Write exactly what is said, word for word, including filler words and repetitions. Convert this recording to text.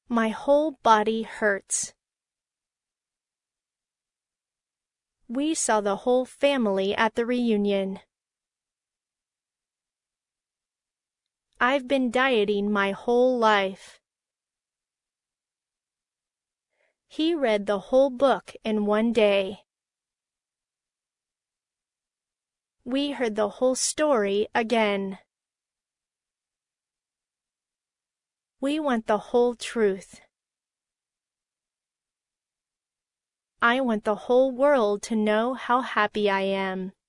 My whole body hurts. We saw the whole family at the reunion. I've been dieting my whole life. He read the whole book in one day. We heard the whole story again. We want the whole truth. I want the whole world to know how happy I am.